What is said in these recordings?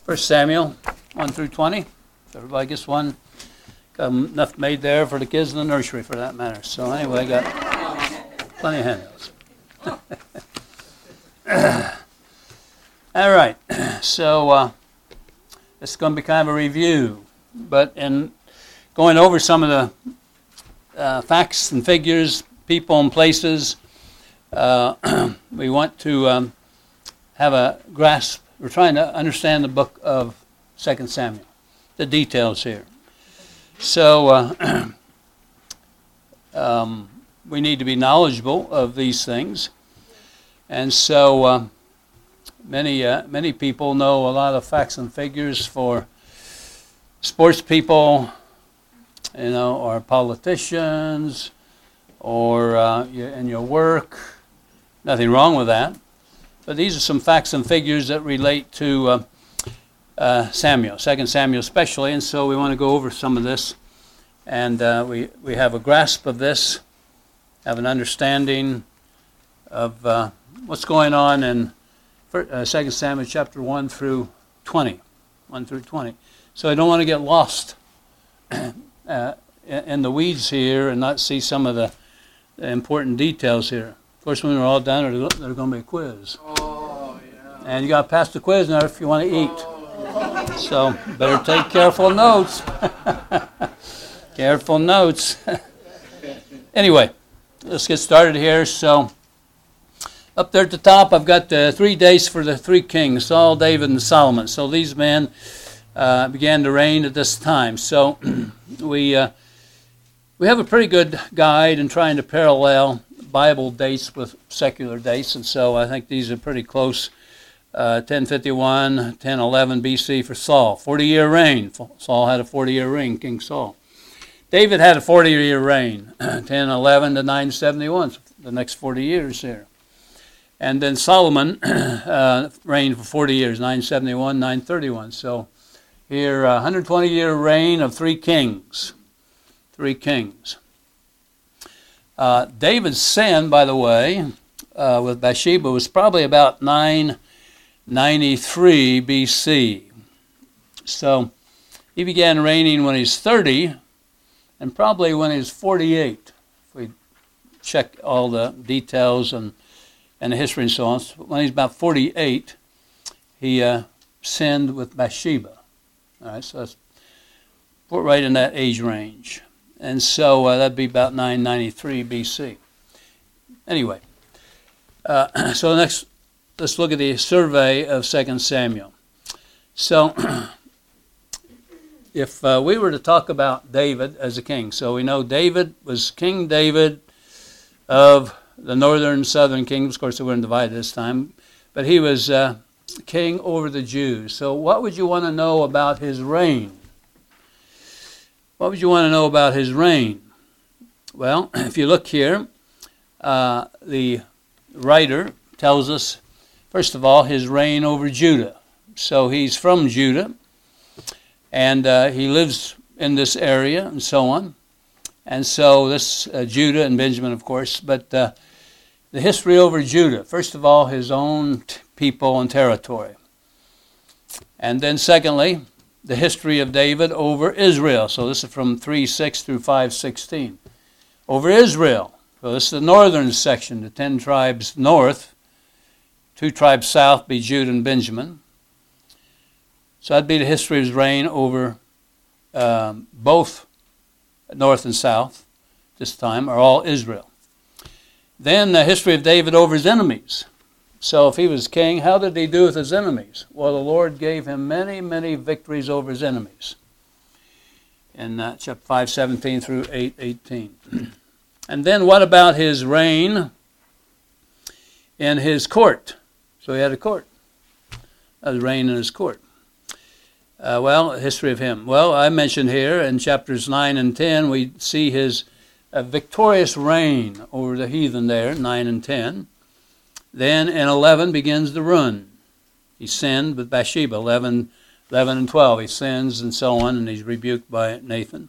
First Samuel 1 through 20. So everybody gets one. Got enough made there for the kids in the nursery, for that matter. So anyway, I got plenty of handouts. All right. So it's going to be kind of a review. But in going over some of the facts and figures, people and places, we want to have a grasp. We're trying to understand the book of 2 Samuel, the details here. So we need to be knowledgeable of these things. And so many people know a lot of facts and figures for sports people, or politicians, or in your work. Nothing wrong with that. But these are some facts and figures that relate to Samuel, 2 Samuel especially, and so we want to go over some of this. And we have a grasp of this, have an understanding of what's going on in 2 Samuel chapter 1 through 20. 1 through 20. So I don't want to get lost in the weeds here and not see some of the important details here. Of course, when we're all done, there's going to be a quiz. Oh, yeah. And you got to pass the quiz now if you want to eat. So better take careful notes. Careful notes. Anyway, let's get started here. So up there at the top, I've got the 3 days for the 3 kings, Saul, David, and Solomon. So these men began to reign at this time. So we have a pretty good guide in trying to parallel Bible dates with secular dates, and so I think these are pretty close. 1051, 1011 BC for Saul. 40-year reign. Saul had a 40-year reign, King Saul. David had a 40-year reign, 1011 to 971, the next 40 years there. And then Solomon reigned for 40 years, 971, 931. So here, 120-year reign of 3 kings. 3 kings. David's sin, by the way, with Bathsheba was probably about 993 BC. So he began reigning when he's 30 and probably when he's 48. If we check all the details and the history and so on. So when he's about 48, he sinned with Bathsheba. All right, so that's right in that age range. And so that'd be about 993 BC. Anyway, so next, let's look at the survey of 2 Samuel. So if we were to talk about David as a king, so we know David was King David of the northern and southern kingdoms. Of course, they weren't divided this time, but he was king over the Jews. So what would you want to know about his reign? What would you want to know about his reign? Well, if you look here, the writer tells us, first of all, his reign over Judah. So he's from Judah, and he lives in this area and so on. And so this Judah and Benjamin, of course, but the history over Judah. First of all, his own people and territory. And then secondly, the history of David over Israel. So this is from 3:6 through 5:16. Over Israel. So this is the northern section, the 10 tribes north. 2 tribes south be Judah and Benjamin. So that'd be the history of his reign over both north and south this time, are all Israel. Then the history of David over his enemies. So if he was king, how did he do with his enemies? Well, the Lord gave him many, many victories over his enemies. In chapter 5:17 through 8:18. And then what about his reign in his court? So he had a court. His reign in his court. Well, history of him. Well, I mentioned here in chapters 9 and 10, we see his victorious reign over the heathen there, 9 and 10. Then in 11 begins the ruin. He sinned with Bathsheba, 11 and 12. He sins and so on, and he's rebuked by Nathan.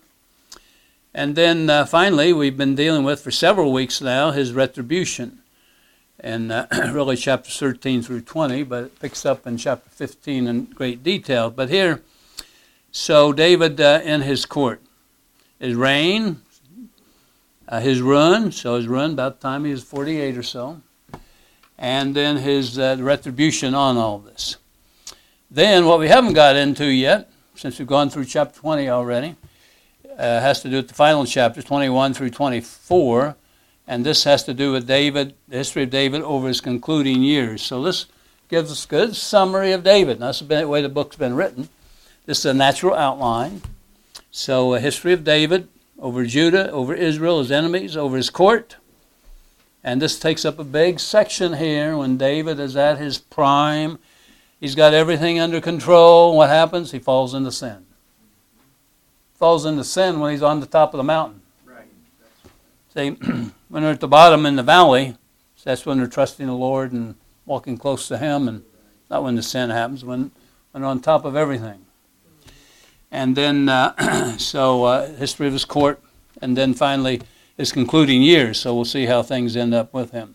And then finally, we've been dealing with for several weeks now his retribution. in really chapters 13 through 20, but it picks up in chapter 15 in great detail. But here, so David in his court, his reign, his run, so his run about the time he was 48 or so, and then his retribution on all this. Then what we haven't got into yet, since we've gone through chapter 20 already, has to do with the final chapters, 21 through 24, and this has to do with David, the history of David over his concluding years. So this gives us a good summary of David. And that's the way the book's been written. This is a natural outline. So a history of David over Judah, over Israel, his enemies, over his court. And this takes up a big section here when David is at his prime. He's got everything under control. What happens? He falls into sin. Falls into sin when he's on the top of the mountain. Right. See, when they're at the bottom in the valley, that's when they're trusting the Lord and walking close to Him, and not when the sin happens, when they're on top of everything. And then, history of his court, and then finally his concluding years. So we'll see how things end up with him.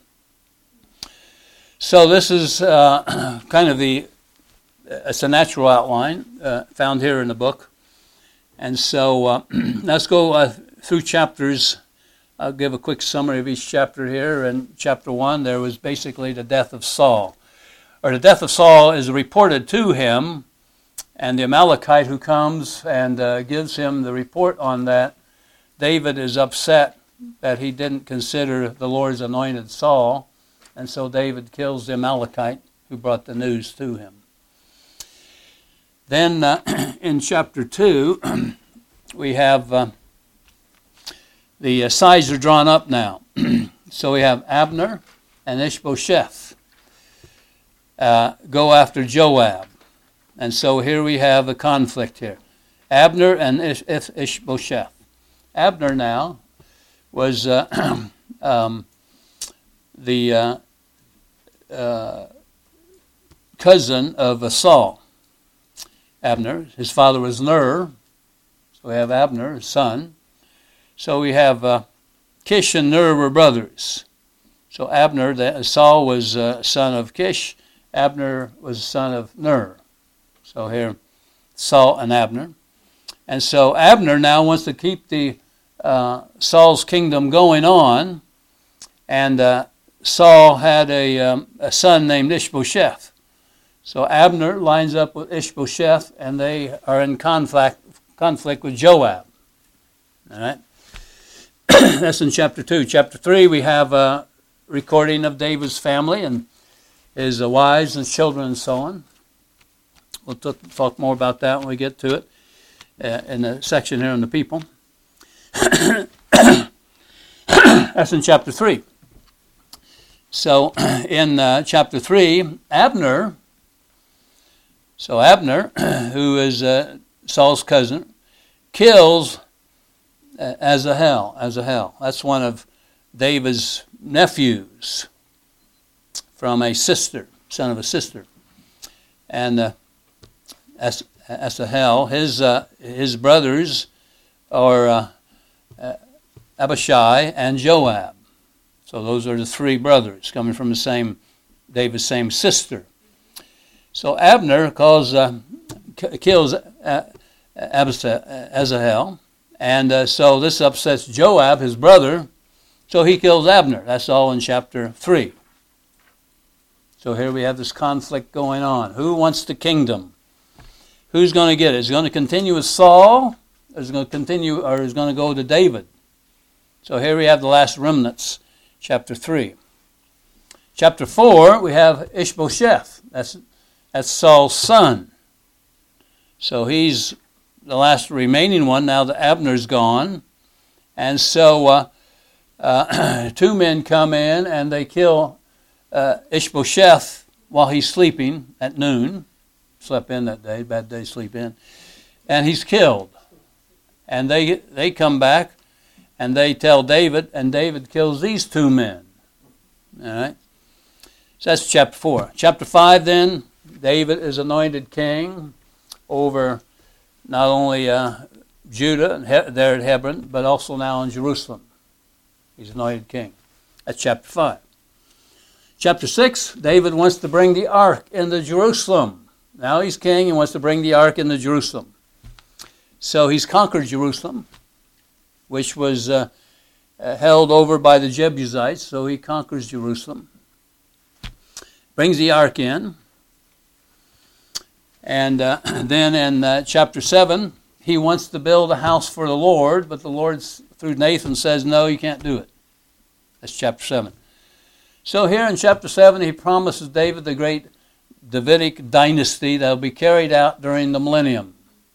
So this is kind of it's a natural outline found here in the book. And so let's go through chapters. I'll give a quick summary of each chapter here. In chapter 1, there was basically the death of Saul. Or the death of Saul is reported to him, and the Amalekite who comes and gives him the report on that, David is upset that he didn't consider the Lord's anointed Saul, and so David kills the Amalekite who brought the news to him. Then in chapter 2, we have the sides are drawn up now. So we have Abner and Ishbosheth go after Joab. And so here we have a conflict here. Abner and Ishbosheth. Abner now was the cousin of Saul. Abner, his father was Ner, so we have Abner, his son. So we have Kish and Ner were brothers. So Abner, Saul was son of Kish, Abner was son of Ner. So here, Saul and Abner. And so Abner now wants to keep the Saul's kingdom going on, and Saul had a son named Ishbosheth. So Abner lines up with Ishbosheth, and they are in conflict with Joab. All right? That's in chapter 2. Chapter 3, we have a recording of David's family and his wives and children and so on. We'll talk more about that when we get to it in the section here on the people. That's in chapter 3. So in chapter 3, Abner, who is Saul's cousin, kills Asahel. That's one of David's nephews from a sister, son of a sister. And Asahel, his brothers are Abishai and Joab. So those are the three brothers coming from David's same sister. So Abner kills Asahel, and so this upsets Joab, his brother, so he kills Abner. That's all in chapter 3. So here we have this conflict going on. Who wants the kingdom? Who's going to get it? Is it going to continue with Saul, or is it going to go to David? So here we have the last remnants, chapter 3. Chapter 4, we have Ishbosheth. That's Saul's son. So he's the last remaining one now that Abner's gone. And so two men come in and they kill Ishbosheth while he's sleeping at noon. Slept in that day, bad day to sleep in. And he's killed. And they come back and they tell David, and David kills these two men. All right? So that's chapter 4. Chapter 5 then, David is anointed king over not only Judah, there at Hebron, but also now in Jerusalem. He's anointed king. That's chapter 5. Chapter 6, David wants to bring the ark into Jerusalem. Now he's king and wants to bring the ark into Jerusalem. So he's conquered Jerusalem, which was held over by the Jebusites. So he conquers Jerusalem. Brings the ark in. And then in chapter 7, he wants to build a house for the Lord, but the Lord, through Nathan, says, no, you can't do it. That's chapter 7. So here in chapter 7, he promises David the great Davidic dynasty that will be carried out during the millennium.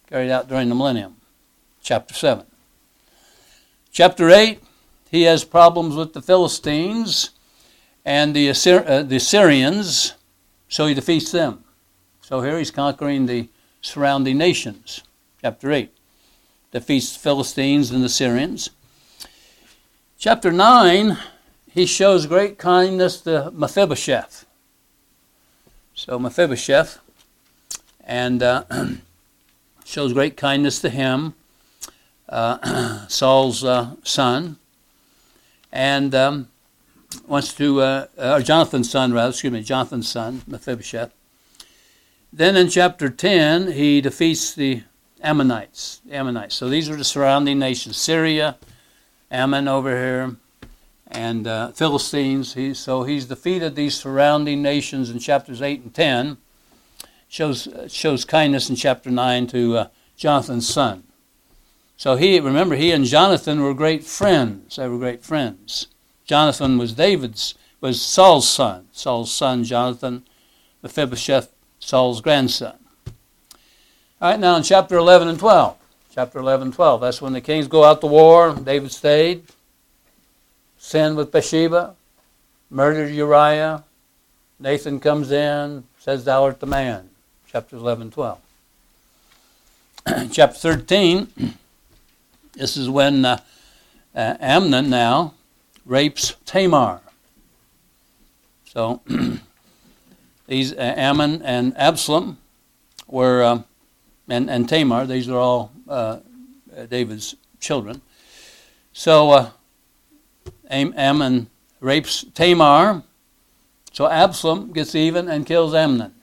Chapter 7. Chapter 8, he has problems with the Philistines and the Assyrians, so he defeats them. So here he's conquering the surrounding nations. Chapter 8 defeats the Philistines and the Assyrians. Chapter 9, he shows great kindness to Mephibosheth. So Mephibosheth, and shows great kindness to him, Saul's son, and wants to, or Jonathan's son, Mephibosheth. Then in chapter 10, he defeats the Ammonites. So these are the surrounding nations: Syria, Ammon over here, and Philistines. He's defeated these surrounding nations in chapters 8 and 10. Shows kindness in chapter 9 to Jonathan's son. So he and Jonathan were great friends. They were great friends. Jonathan was Saul's son. Saul's son, Jonathan. Mephibosheth, Saul's grandson. All right, now in chapter 11 and 12. Chapter 11 and 12. That's when the kings go out to war. David stayed. Sinned with Bathsheba. Murdered Uriah. Nathan comes in. Says, thou art the man. Chapters 11 and 12. Chapter 13. This is when Amnon now rapes Tamar. So these Ammon and Absalom were, and Tamar, these are all David's children. So Ammon rapes Tamar. So Absalom gets even and kills Amnon.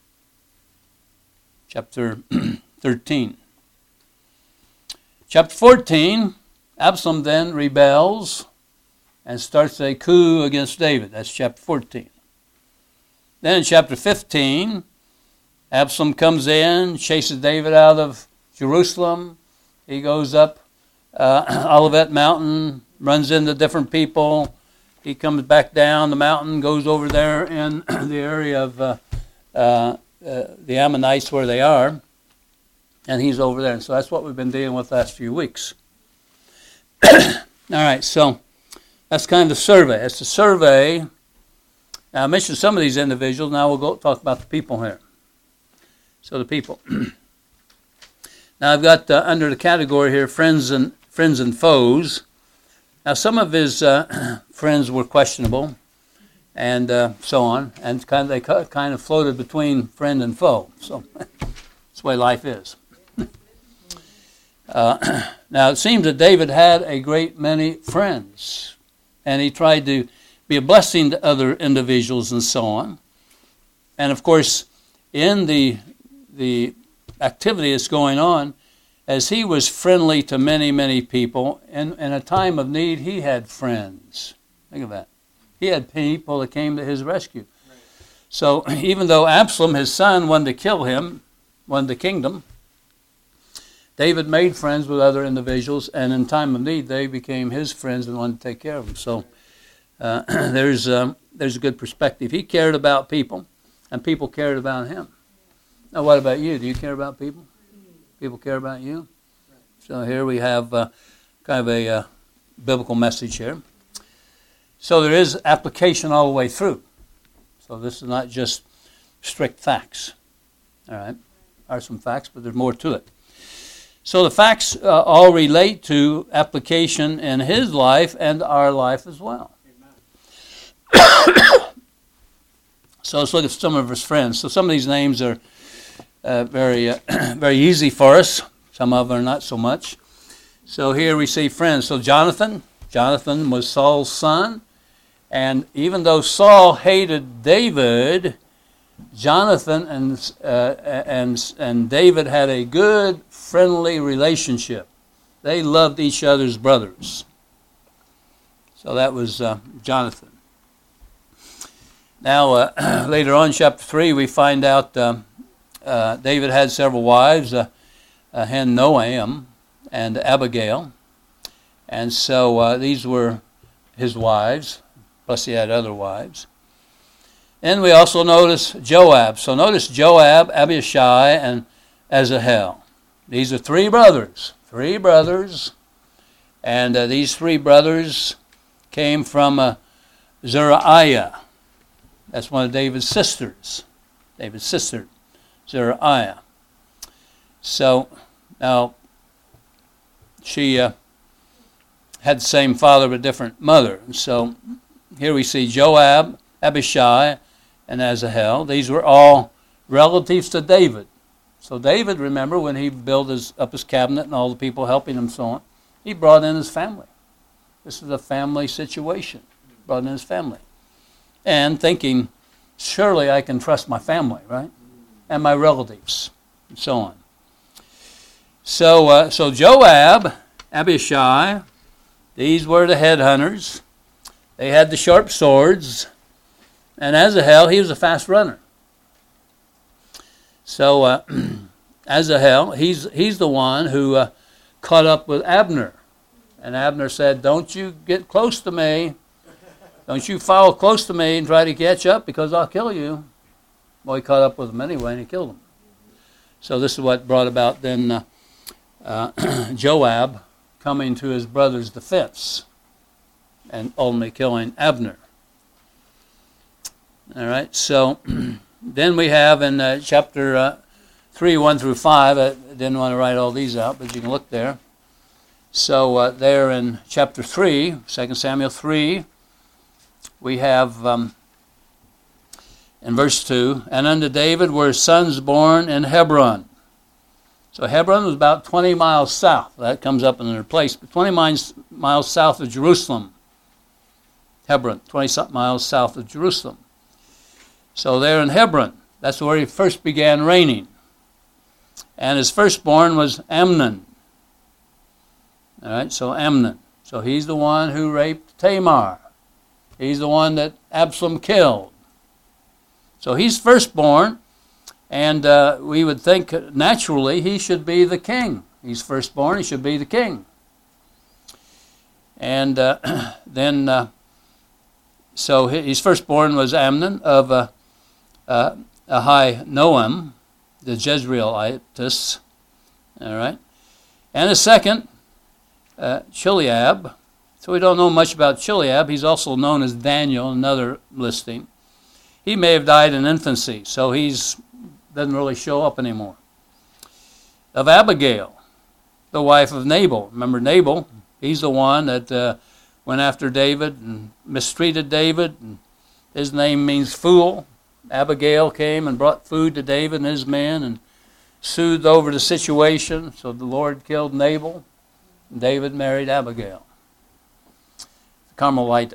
Chapter 13. Chapter 14, Absalom then rebels and starts a coup against David. That's chapter 14. Then in chapter 15, Absalom comes in, chases David out of Jerusalem. He goes up Olivet Mountain, runs into different people. He comes back down the mountain, goes over there in the area of the Ammonites where they are. And he's over there. And so that's what we've been dealing with the last few weeks. All right, so that's kind of the survey. It's a survey. Now, I mentioned some of these individuals. Now we'll go talk about the people here. So the people. Now I've got under the category here, friends and foes. Now some of his friends were questionable, and so on, and they kind of floated between friend and foe. So that's the way life is. Now it seems that David had a great many friends, and he tried to be a blessing to other individuals and so on. And of course, in the activity that's going on, as he was friendly to many, many people, in a time of need, he had friends. Think of that. He had people that came to his rescue. Right. So even though Absalom, his son, wanted to kill him, wanted the kingdom, David made friends with other individuals, and in time of need, they became his friends and wanted to take care of him. So there's a good perspective. He cared about people, and people cared about him. Now, what about you? Do you care about people? People care about you? So here we have kind of a biblical message here. So there is application all the way through. So this is not just strict facts. All right? There are some facts, but there's more to it. So the facts all relate to application in his life and our life as well. So let's look at some of his friends. So some of these names are very easy for us. Some of them are not so much. So here we see friends. So Jonathan was Saul's son, And even though Saul hated David, Jonathan and David had a good, friendly relationship. They loved each other's brothers. So that was Jonathan. Now, later on in chapter 3, we find out David had several wives, Ahinoam and Abigail. And so these were his wives, plus he had other wives. And we also notice Joab. So notice Joab, Abishai, and Asahel. These are three brothers. Three brothers. And these three brothers came from Zeruiah. That's one of David's sisters. David's sister, Zeruiah. So now she had the same father but different mother. So here we see Joab, Abishai, and Asahel. These were all relatives to David. So David, remember, when he built up his cabinet and all the people helping him so on, he brought in his family. This is a family situation. Brought in his family. And thinking, surely I can trust my family, right? And my relatives, and so on. So Joab, Abishai, these were the headhunters. They had the sharp swords. And Asahel, he was a fast runner. So Asahel, he's the one who caught up with Abner. And Abner said, don't you get close to me. Don't you follow close to me and try to catch up because I'll kill you. Well, he caught up with him anyway and he killed him. So this is what brought about then Joab coming to his brother's defense and ultimately killing Abner. All right, so then we have in chapter 3, 1 through 5, I didn't want to write all these out, but you can look there. So there in chapter 3, 2 Samuel 3, we have in verse 2, and unto David were sons born in Hebron. So Hebron was about 20 miles south. That comes up in their place, but 20 miles south of Jerusalem. Hebron, 20 miles south of Jerusalem. So there in Hebron, that's where he first began reigning. And his firstborn was Amnon. All right, so Amnon. So he's the one who raped Tamar. He's the one that Absalom killed. So he's firstborn, and we would think naturally he should be the king. He's firstborn, he should be the king. And then, so his firstborn was Amnon of Ahinoam, the Jezreelitess. All right. And a second, Chileab. So we don't know much about Chileab. He's also known as Daniel, another listing. He may have died in infancy, so he's doesn't really show up anymore. Of Abigail, the wife of Nabal. Remember Nabal? He's the one that went after David and mistreated David. And his name means fool. Abigail came and brought food to David and his men and soothed over the situation. So the Lord killed Nabal. And David married Abigail, Carmelite.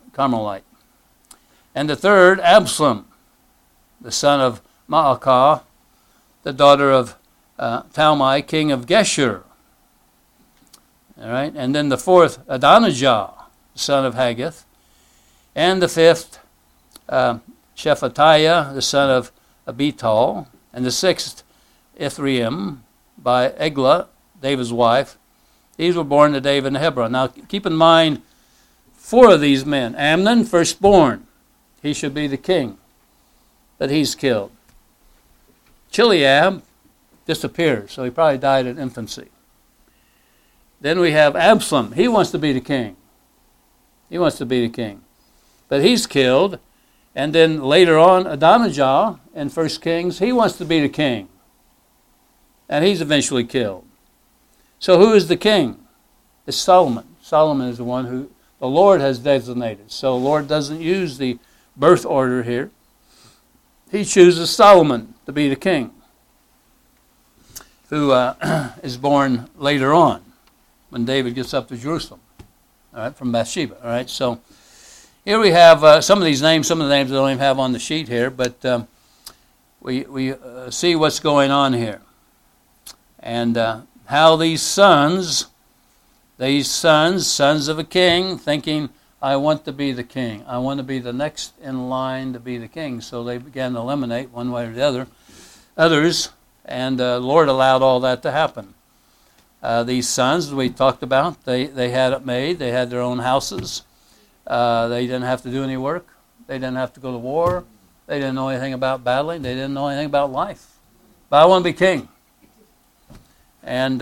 And the third, Absalom, the son of Maacah, the daughter of Talmai, king of Geshur. All right, and then the fourth, Adonijah, the son of Haggith, and the fifth, Shephatiah, the son of Abital, and the sixth, Ithream, by Eglah, David's wife. These were born to David in Hebron. Now, keep in mind, four of these men. Amnon, firstborn. He should be the king, but he's killed. Chileab disappears, so he probably died in infancy. Then we have Absalom. He wants to be the king. He wants to be the king. But he's killed. And then later on, Adonijah in 1 Kings, he wants to be the king. And he's eventually killed. So who is the king? It's Solomon. Solomon is the one who the Lord has designated. So the Lord doesn't use the birth order here. He chooses Solomon to be the king, who is born later on when David gets up to Jerusalem, all right, from Bathsheba. All right, so Here we have some of these names. Some of the names I don't even have on the sheet here, but we see what's going on here. And how these sons of a king, thinking, I want to be the king. I want to be the next in line to be the king. So they began to eliminate one way or the other, others, and the Lord allowed all that to happen. These sons we talked about, they had it made. They had their own houses. They didn't have to do any work. They didn't have to go to war. They didn't know anything about battling. They didn't know anything about life. But I want to be king. And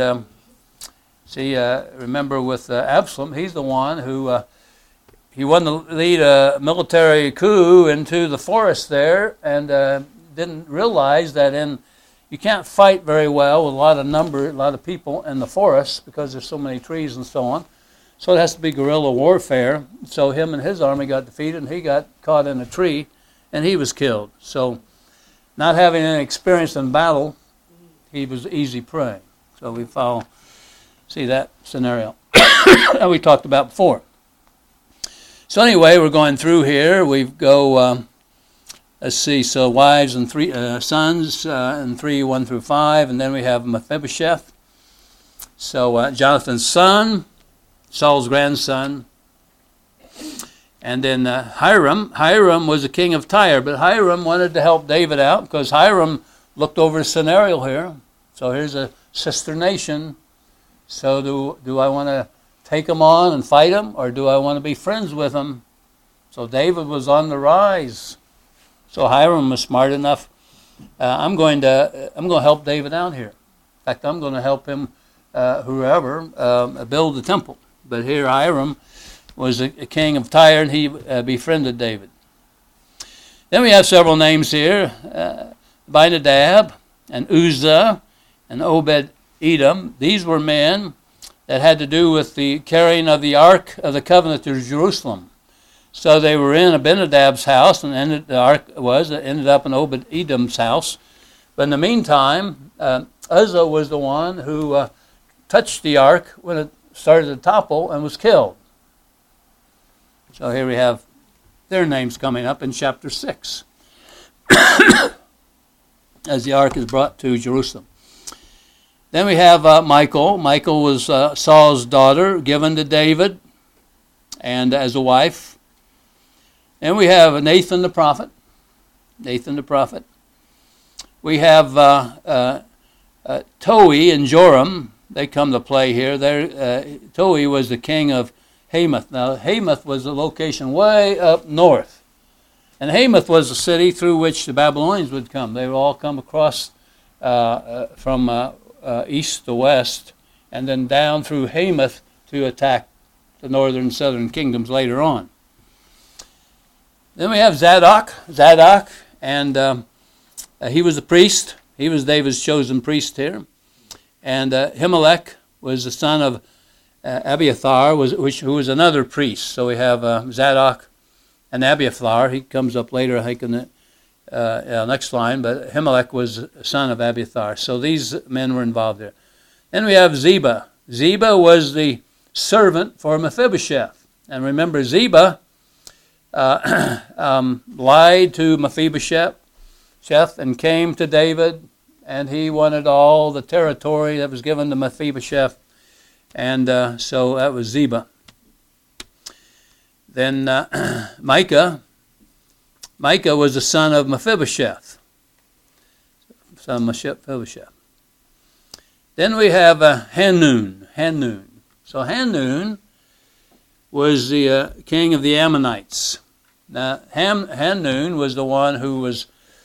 remember with Absalom, he's the one who he wanted to lead a military coup into the forest there, and didn't realize that you can't fight very well with a lot of people in the forest because there's so many trees and so on. So it has to be guerrilla warfare. So him and his army got defeated, and he got caught in a tree, and he was killed. So not having any experience in battle, he was easy prey. So we see that scenario that we talked about before. So anyway, we're going through here. We go, let's see, so wives and three sons, and 1 through 5, and then we have Mephibosheth. So Jonathan's son, Saul's grandson, and then Hiram. Hiram was the king of Tyre, but Hiram wanted to help David out because Hiram looked over a scenario here. So here's a sister nation. So do I want to take them on and fight them, or do I want to be friends with them? So David was on the rise. So Hiram was smart enough. I'm going to help David out here. In fact, I'm going to help him, whoever, build the temple. But here Hiram was a king of Tyre, and he befriended David. Then we have several names here: Abinadab and Uzzah and Obed-Edom. These were men that had to do with the carrying of the Ark of the Covenant to Jerusalem. So they were in Abinadab's house, and ended up in Obed-Edom's house. But in the meantime, Uzzah was the one who touched the Ark when it started to topple and was killed. So here we have their names coming up in chapter 6 as the Ark is brought to Jerusalem. Then we have Michal. Michal was Saul's daughter, given to David and as a wife. And we have Nathan the prophet. We have Toi and Joram. They come to play here. Toi was the king of Hamath. Now, Hamath was a location way up north. And Hamath was the city through which the Babylonians would come. They would all come across from east to west, and then down through Hamath to attack the northern and southern kingdoms later on. Then we have Zadok, and he was a priest. He was David's chosen priest here. And Ahimelech was the son of Abiathar, who was another priest. So we have Zadok and Abiathar. He comes up later, I think, in the next line. But Ahimelech was the son of Abiathar. So these men were involved there. Then we have Ziba. Ziba was the servant for Mephibosheth. And remember, Ziba lied to Mephibosheth and came to David, and he wanted all the territory that was given to Mephibosheth, and so that was Ziba. Then Micah was the son of Mephibosheth. Then we have Hanun. So Hanun was the king of the Ammonites. Now, Hanun was the one who was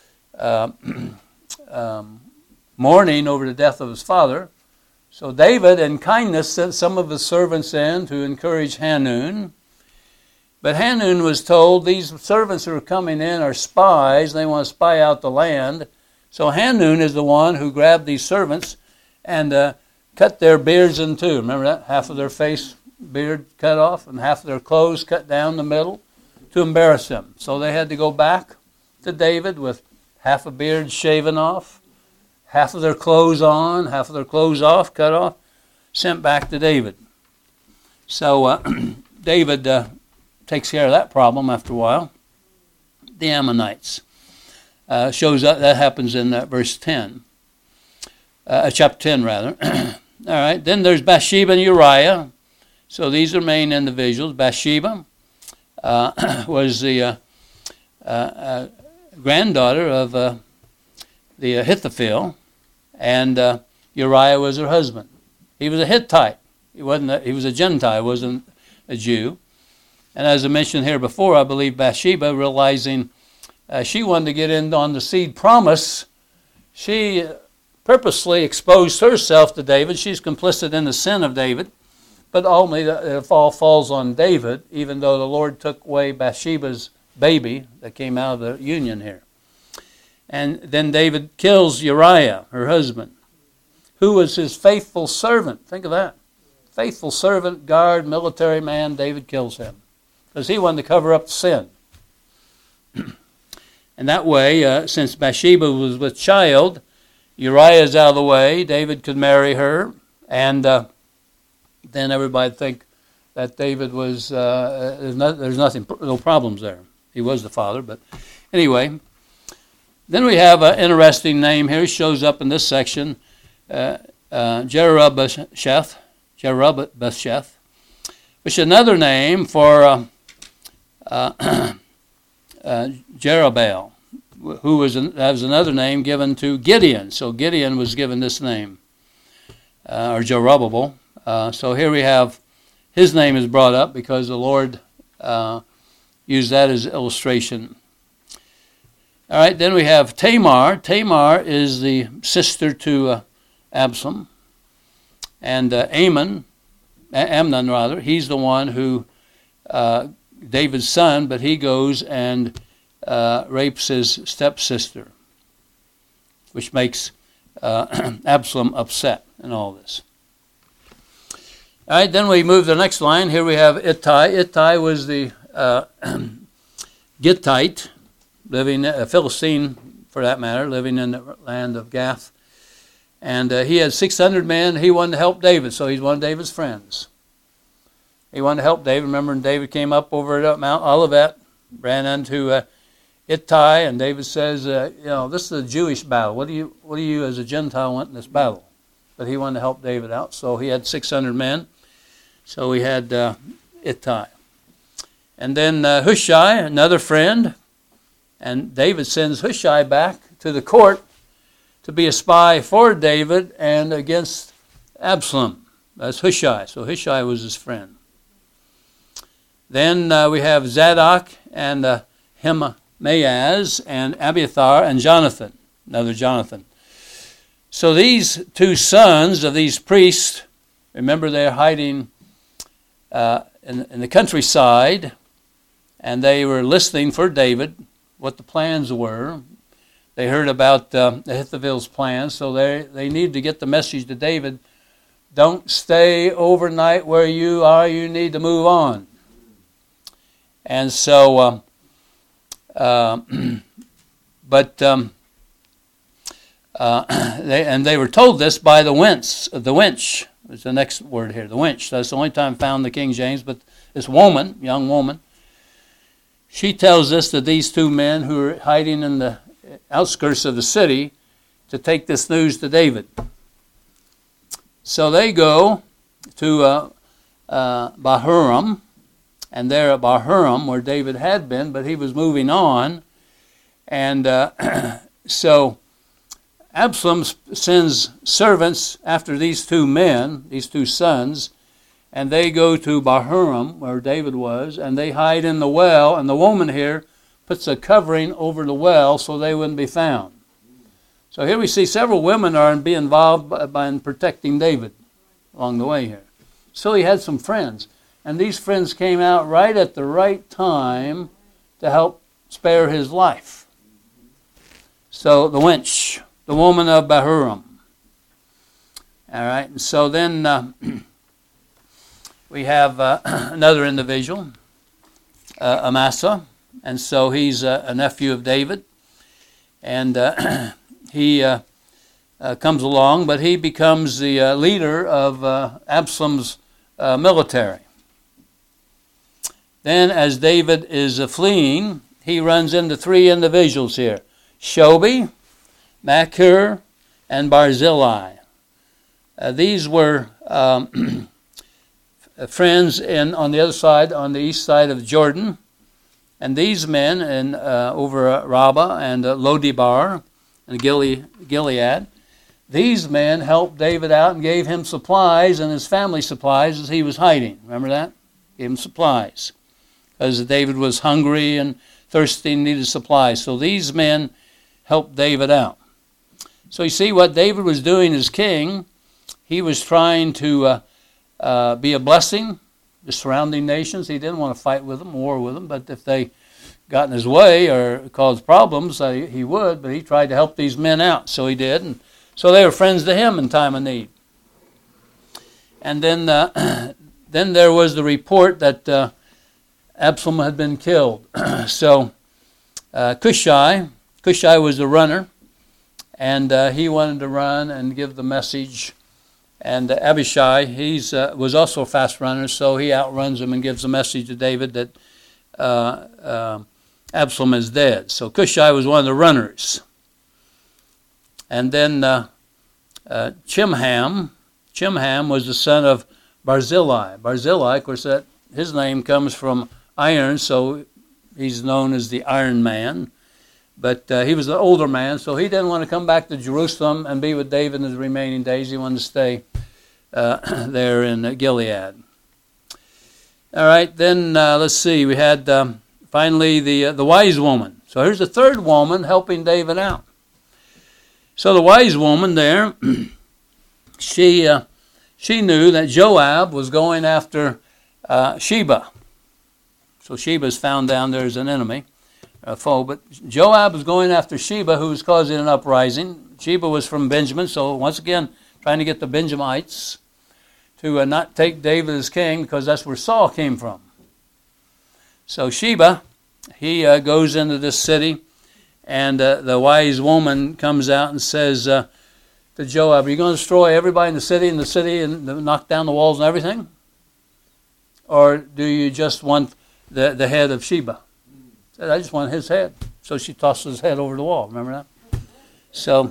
mourning over the death of his father. So David, in kindness, sent some of his servants in to encourage Hanun. But Hanun was told, these servants who are coming in are spies. They want to spy out the land. So Hanun is the one who grabbed these servants and cut their beards in two. Remember that? Half of their face beard cut off and half of their clothes cut down the middle to embarrass him. So they had to go back to David with half a beard shaven off, half of their clothes on, half of their clothes off, cut off, sent back to David. So David takes care of that problem after a while. The Ammonites. Shows up, that happens in verse 10. Chapter 10, rather. All right, then there's Bathsheba and Uriah. So these are main individuals. Bathsheba was the granddaughter of the Ahithophel, and Uriah was her husband. He was a Hittite. He was a Gentile, wasn't a Jew. And as I mentioned here before, I believe Bathsheba, realizing she wanted to get in on the seed promise, she purposely exposed herself to David. She's complicit in the sin of David, but ultimately the fall falls on David, even though the Lord took away Bathsheba's baby that came out of the union here. And then David kills Uriah, her husband, who was his faithful servant. Think of that. Faithful servant, guard, military man, David kills him because he wanted to cover up the sin. And that way, since Bathsheba was with child, Uriah is out of the way, David could marry her, and then everybody would think that David was, no problems there. He was the father, but anyway. Then we have an interesting name here. He shows up in this section, Jerubbesheth, which is another name for Jerubbaal, who was another name given to Gideon. So Gideon was given this name, or Jerubbaal. So here we have his name is brought up because the Lord used that as illustration. All right, then we have Tamar. Tamar is the sister to Absalom. And Amnon, he's the one who, David's son, but he goes and rapes his stepsister, which makes Absalom upset in all this. All right, then we move to the next line. Here we have Ittai. Ittai was the Gittite, living, a Philistine for that matter, living in the land of Gath. And he had 600 men. He wanted to help David, so he's one of David's friends. He wanted to help David. Remember when David came up over at Mount Olivet, ran into Ittai, and David says, this is a Jewish battle. What do you as a Gentile want in this battle? But he wanted to help David out, so he had 600 men. So we had Ittai. And then Hushai, another friend, and David sends Hushai back to the court to be a spy for David and against Absalom. That's Hushai. So Hushai was his friend. Then we have Zadok and Himaaz and Abiathar and Jonathan, another Jonathan. So these two sons of these priests, remember they're hiding in the countryside, and they were listening for David, what the plans were. They heard about Ahithophel's plans, so they need to get the message to David. Don't stay overnight where you are. You need to move on. And so, they were told this by the wench. It's the next word here, the wench. That's the only time found in the King James, but this woman, young woman, she tells us that these two men who are hiding in the outskirts of the city to take this news to David. So they go to Bahurim, and there at Bahurim, where David had been, but he was moving on. And so Absalom sends servants after these two men, these two sons, and they go to Bahurim, where David was, and they hide in the well, and the woman here puts a covering over the well so they wouldn't be found. So here we see several women are be involved in protecting David along the way here. So he had some friends, and these friends came out right at the right time to help spare his life. So the wench, the woman of Bahurim. All right, and so then we have another individual, Amasa, and so he's a nephew of David, and he comes along, but he becomes the leader of Absalom's military. then as David is fleeing, he runs into three individuals here: Shobi, Machir, and Barzillai. These were friends on the other side, on the east side of Jordan. And these men over Rabbah and Lodibar and Gilead, these men helped David out and gave him supplies and his family supplies as he was hiding. Remember that? Gave him supplies. Because David was hungry and thirsty and needed supplies. So these men helped David out. So you see what David was doing as king. He was trying to be a blessing to the surrounding nations. He didn't want to fight with them, war with them, but if they got in his way or caused problems, he would, but he tried to help these men out, so he did. And so they were friends to him in time of need. And then there was the report that Absalom had been killed. So Cushai was the runner, and he wanted to run and give the message. And Abishai, was also a fast runner, so he outruns him and gives the message to David that Absalom is dead. So Cushai was one of the runners. And then Chimham was the son of Barzillai. Barzillai, of course, his name comes from iron, so he's known as the Iron Man. But he was an older man, so he didn't want to come back to Jerusalem and be with David in his remaining days. He wanted to stay there in Gilead. All right, then let's see. We had finally the wise woman. So here's the third woman helping David out. So the wise woman there, she knew that Joab was going after Sheba. So Sheba's found down there as an enemy. Foe, but Joab was going after Sheba, who was causing an uprising. Sheba was from Benjamin, so once again trying to get the Benjamites to not take David as king, because that's where Saul came from. So Sheba, he goes into this city, and the wise woman comes out and says to Joab, "Are you going to destroy everybody in the city and knock down the walls and everything? Or do you just want the head of Sheba?" Said, "I just want his head." So she tosses his head over the wall. Remember that? So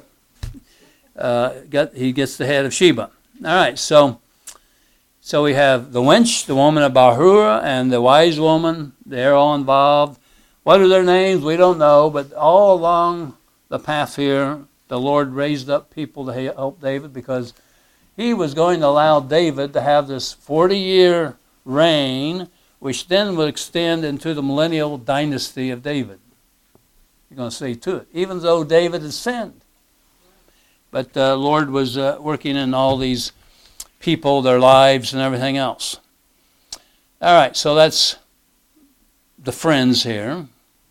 he gets the head of Sheba. All right, so we have the wench, the woman of Bahura, and the wise woman. They're all involved. What are their names? We don't know, but all along the path here, the Lord raised up people to help David, because he was going to allow David to have this 40-year reign, which then would extend into the millennial dynasty of David. You're going to see to it, even though David had sinned. But the Lord was working in all these people, their lives, and everything else. All right, so that's the friends here.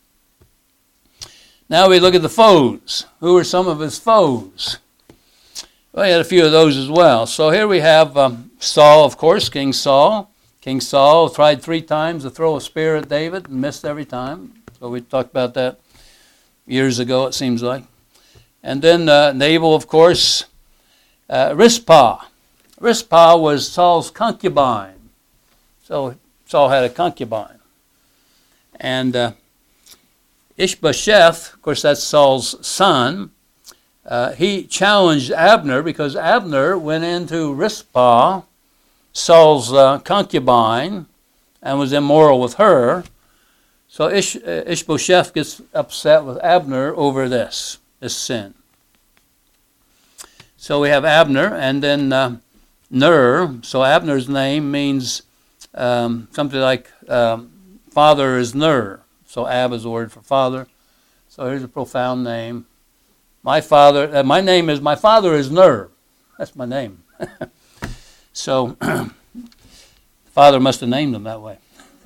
Now we look at the foes. Who are some of his foes? Well, he had a few of those as well. So here we have Saul, of course, King Saul. King Saul tried 3 times to throw a spear at David and missed every time. So we talked about that years ago, it seems like. And then Nabal, of course. Rizpah. Rizpah was Saul's concubine. So Saul had a concubine. And Ishbosheth, of course, that's Saul's son. He challenged Abner because Abner went into Rizpah, Saul's concubine, and was immoral with her. So Ishbosheth gets upset with Abner over this sin. So we have Abner, and then Ner. So Abner's name means something like father is Ner. So Ab is the word for father. So here's a profound name. My father is Ner. That's my name. So, father must have named him that way.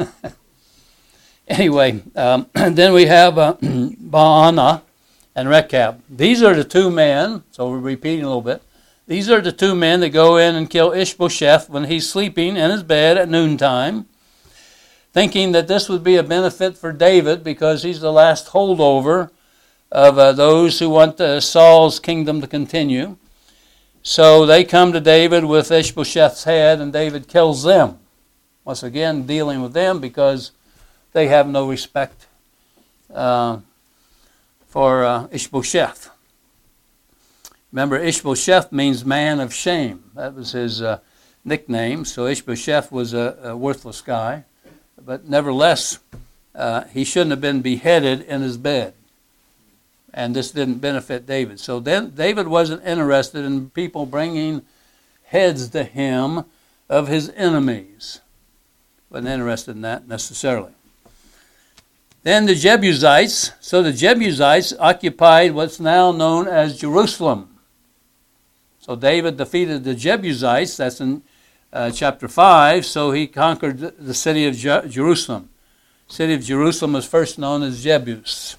Anyway, then we have Baana and Rechab. These are the 2 men, so we're repeating a little bit. These are the 2 men that go in and kill Ishbosheth when he's sleeping in his bed at noontime, thinking that this would be a benefit for David because he's the last holdover of those who want Saul's kingdom to continue. So they come to David with Ishbosheth's head, and David kills them. Once again, dealing with them because they have no respect for Ishbosheth. Remember, Ishbosheth means man of shame. That was his nickname. So Ishbosheth was a worthless guy. But nevertheless, he shouldn't have been beheaded in his bed. And this didn't benefit David. So then David wasn't interested in people bringing heads to him of his enemies. Wasn't interested in that necessarily. Then the Jebusites. So the Jebusites occupied what's now known as Jerusalem. So David defeated the Jebusites. That's in chapter 5. So he conquered the city of Jerusalem. The city of Jerusalem was first known as Jebus.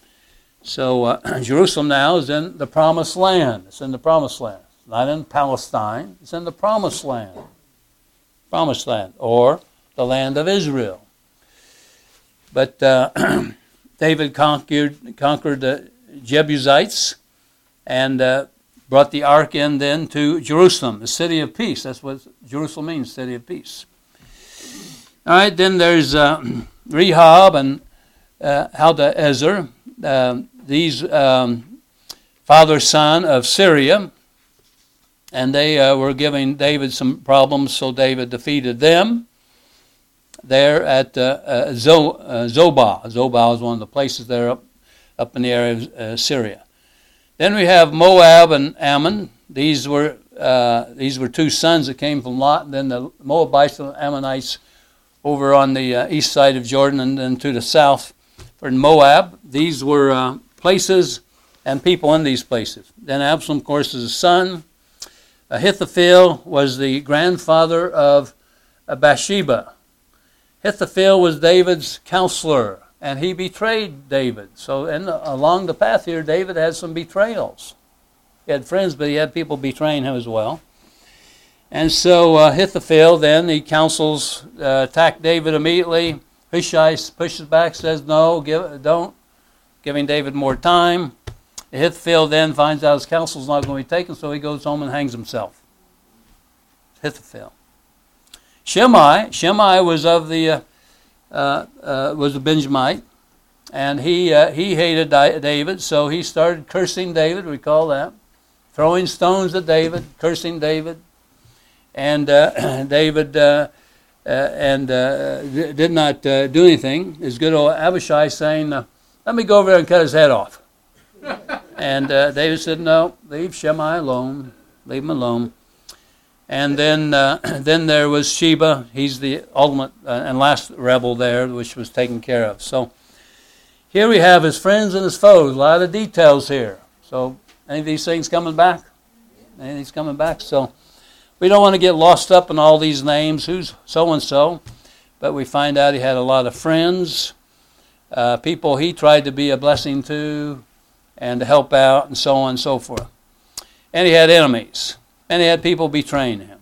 So Jerusalem now is in the Promised Land. It's in the Promised Land. It's not in Palestine. It's in the Promised Land. Promised Land, or the land of Israel. But David conquered the Jebusites and brought the ark in then to Jerusalem, the city of peace. That's what Jerusalem means, city of peace. All right, then there's Rehob and Hadaezer. These father son of Syria, and they were giving David some problems, so David defeated them there at Zobah. Zobah is one of the places there up in the area of Syria. Then we have Moab and Ammon. These were two sons that came from Lot, and then the Moabites and the Ammonites over on the east side of Jordan, and then to the south for Moab. These were places and people in these places. Then Absalom, of course, is a son. Ahithophel was the grandfather of Bathsheba. Ahithophel was David's counselor, and he betrayed David. So along the path here, David had some betrayals. He had friends, but he had people betraying him as well. And so Ahithophel then, he counsels, attack David immediately. Hushai pushes back, says no, don't, giving David more time. Ahithophel then finds out his counsel's not going to be taken, so he goes home and hangs himself. Ahithophel. Shimei was of the was a Benjamite, and he hated David, so he started cursing David. We call that throwing stones at David, cursing David, and David did not do anything. His good old Abishai saying, "Let me go over there and cut his head off." And David said, "No, leave Shimei alone. Leave him alone." And then there was Sheba. He's the ultimate and last rebel there, which was taken care of. So here we have his friends and his foes. A lot of details here. So any of these things coming back? Any of these coming back? So we don't want to get lost up in all these names. Who's so-and-so? But we find out he had a lot of friends, people he tried to be a blessing to and to help out, and so on and so forth. And he had enemies. And he had people betraying him.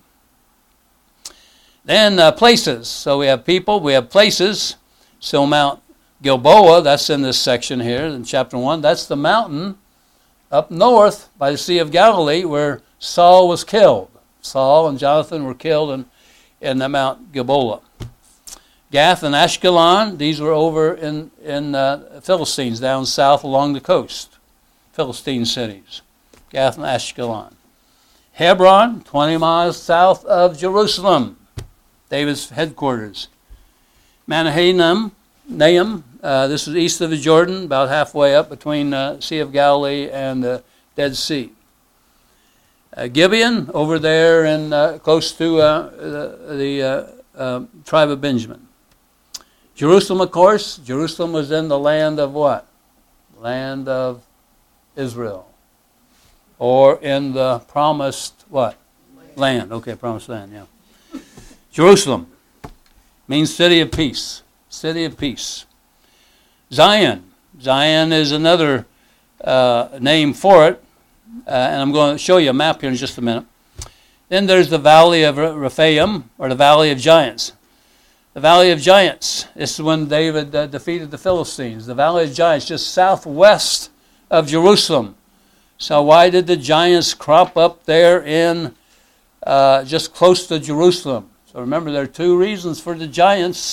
Then places. So we have people, we have places. So Mount Gilboa, that's in this section here in chapter 1. That's the mountain up north by the Sea of Galilee where Saul was killed. Saul and Jonathan were killed in the Mount Gilboa. Gath and Ashkelon, these were over in Philistines down south along the coast. Philistine cities. Gath and Ashkelon. Hebron, 20 miles south of Jerusalem, David's headquarters. Mahanaim, this is east of the Jordan, about halfway up between Sea of Galilee and the Dead Sea. Gibeon, over there in close to the tribe of Benjamin. Jerusalem, of course, Jerusalem was in the land of what? Land of Israel. Or in the promised what? Land. Okay, promised land, yeah. Jerusalem means city of peace. City of peace. Zion. Zion is another name for it. And I'm going to show you a map here in just a minute. Then there's the Valley of Rephaim, or the Valley of Giants. The Valley of Giants. This is when David defeated the Philistines. The Valley of Giants, just southwest of Jerusalem. So why did the giants crop up there in just close to Jerusalem? So remember, there are two reasons for the giants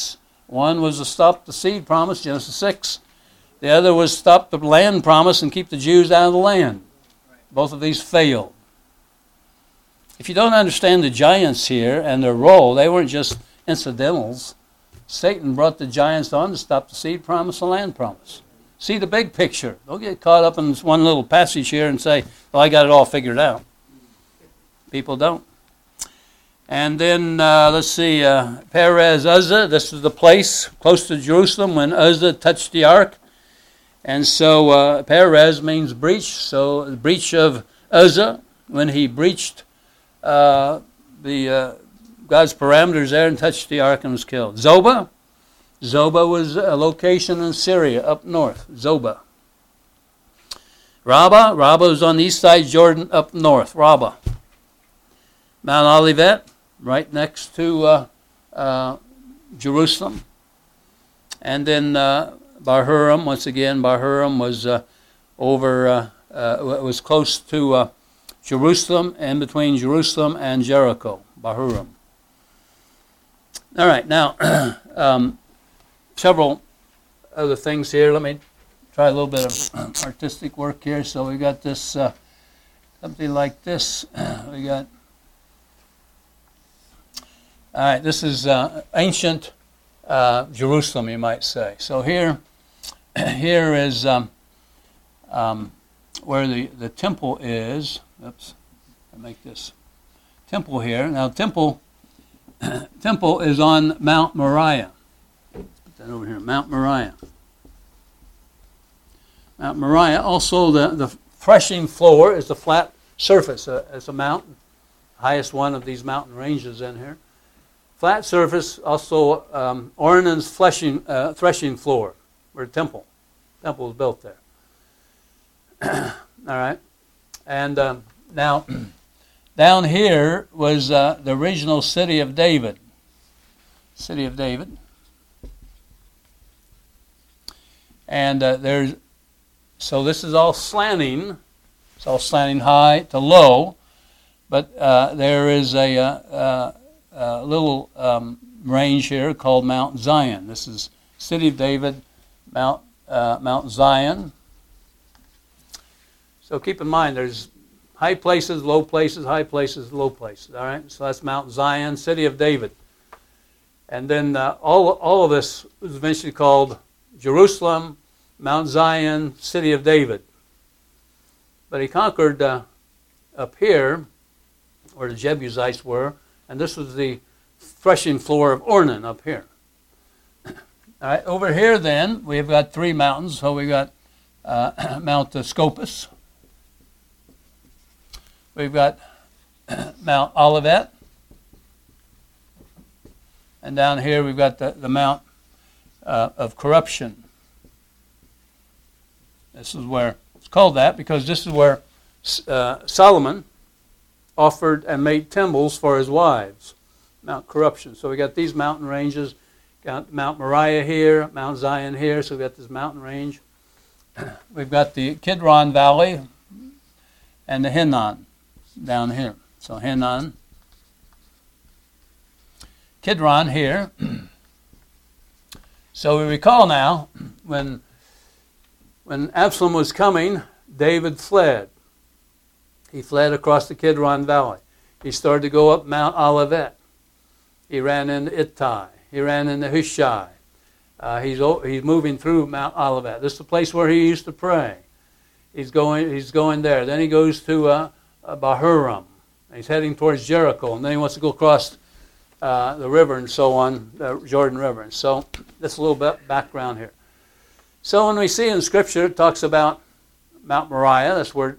One was to stop the seed promise, Genesis 6. The other was stop the land promise and keep the Jews out of the land. Both of these failed. If you don't understand the giants here and their role, they weren't just incidentals. Satan brought the giants on to stop the seed promise and land promise. See the big picture. Don't get caught up in this one little passage here and say, well, I got it all figured out. People don't. And then, let's see, Perez Uzzah. This is the place close to Jerusalem when Uzzah touched the ark. And so Perez means breach. So the breach of Uzzah, when he breached God's parameters there and touched the ark and was killed. Zobah. Zobah was a location in Syria up north. Zobah. Rabbah. Rabbah was on the east side of Jordan up north. Rabbah. Mount Olivet, right next to Jerusalem. And then Bahurim, once again, Bahurim was was close to Jerusalem, and between Jerusalem and Jericho, Bahurim. All right, now, several other things here. Let me try a little bit of artistic work here. So we got this, something like this. We got, all right, this is ancient Jerusalem, you might say. So here is where the temple is. Oops, I make this temple here. Now, temple is on Mount Moriah. Put that over here, Mount Moriah. Mount Moriah. Also, the threshing floor is the flat surface. It's a mountain, highest one of these mountain ranges in here. Flat surface. Also, Ornan's threshing floor, where the temple was built there. All right, and now down here was the original city of David. City of David, and so this is all slanting. It's all slanting high to low, but there is a little range here called Mount Zion. This is City of David, Mount Zion. So keep in mind, there's high places, low places, high places, low places. All right, so that's Mount Zion, City of David, and then all of this was eventually called Jerusalem, Mount Zion, City of David. But he conquered up here, where the Jebusites were, and this was the threshing floor of Ornan up here. All right, over here then we've got three mountains. So we got Mount Scopus. We've got Mount Olivet. And down here we've got the Mount of Corruption. This is where it's called that because this is where Solomon offered and made temples for his wives. Mount Corruption. So we got these mountain ranges. Got Mount Moriah here, Mount Zion here. So we've got this mountain range. We've got the Kidron Valley and the Hinnon down here. So Hinnon. Kidron here. So we recall now, when Absalom was coming, David fled. He fled across the Kidron Valley. He started to go up Mount Olivet. He ran into Ittai. He ran into Hushai. He's moving through Mount Olivet. This is the place where he used to pray. He's going there. Then he goes to Bahurim. He's heading towards Jericho, and then he wants to go across the river and so on, the Jordan River. And so that's a little bit background here. So when we see in Scripture, it talks about Mount Moriah. That's where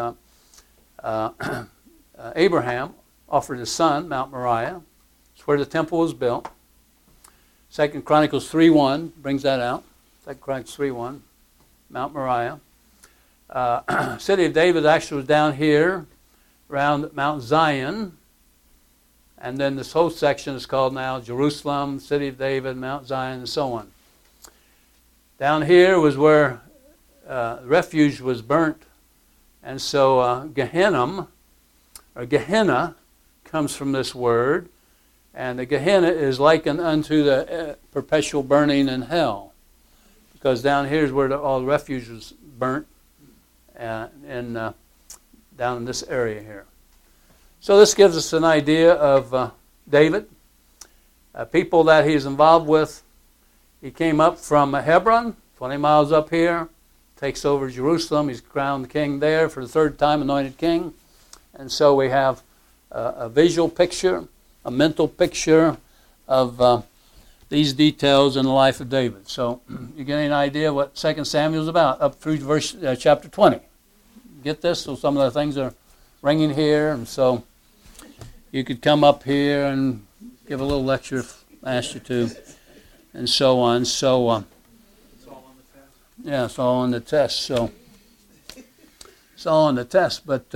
Abraham offered his son, Mount Moriah. It's where the temple was built. 2 Chronicles 3:1 brings that out. 2 Chronicles 3:1, Mount Moriah. City of David actually was down here around Mount Zion. And then this whole section is called now Jerusalem, City of David, Mount Zion, and so on. Down here was where refuge was burnt. And so Gehenna, or Gehenna, comes from this word. And the Gehenna is likened unto the perpetual burning in hell, because down here is where all the refuge was burnt, down in this area here. So this gives us an idea of David, people that he's involved with. He came up from Hebron, 20 miles up here, takes over Jerusalem. He's crowned king there for the third time, anointed king. And so we have a visual picture, a mental picture of these details in the life of David. So you get an idea what 2 Samuel is about up through chapter 20. Get this? So some of the things are ringing here, and so you could come up here and give a little lecture if I asked you to, and so on. So it's all on the test. Yeah, it's all on the test. So it's all on the test, but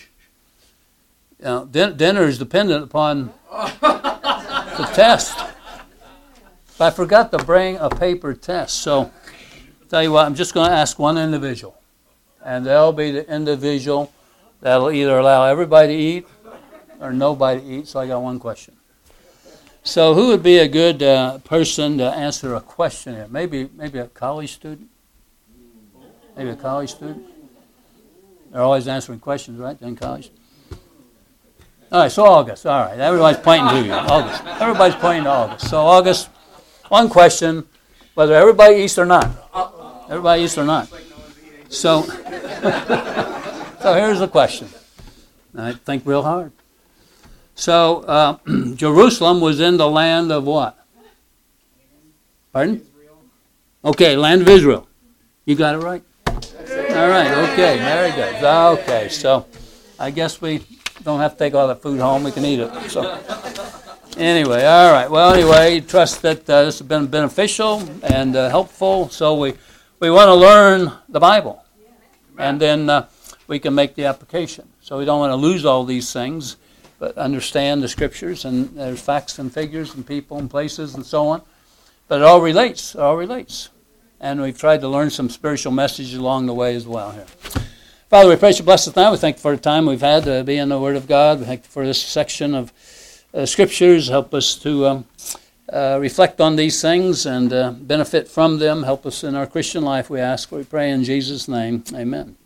dinner is dependent upon the test. I forgot to bring a paper test, so tell you what, I'm just going to ask one individual, and they'll be the individual that'll either allow everybody to eat or nobody to eat. So I got one question. So who would be a good person to answer a question here? Maybe a college student. Maybe a college student. They're always answering questions, right? In college. All right, so August. All right, everybody's pointing to you. August. Everybody's pointing to August. So August, one question, whether everybody eats or not. Everybody eats or not. So, so here's the question. I think real hard. So, Jerusalem was in the land of what? Pardon? Okay, land of Israel. You got it right? All right, okay, very good. Okay, so I guess we don't have to take all that food home. We can eat it. So, anyway, all right. Well, anyway, trust that this has been beneficial and helpful. So we want to learn the Bible, and then we can make the application. So we don't want to lose all these things, but understand the Scriptures, and there's facts and figures and people and places and so on. But it all relates. It all relates. And we've tried to learn some spiritual messages along the way as well here. Father, we praise you, bless us now. We thank you for the time we've had to be in the Word of God. We thank you for this section of Scriptures. Help us to reflect on these things and benefit from them. Help us in our Christian life, we ask. We pray in Jesus' name. Amen.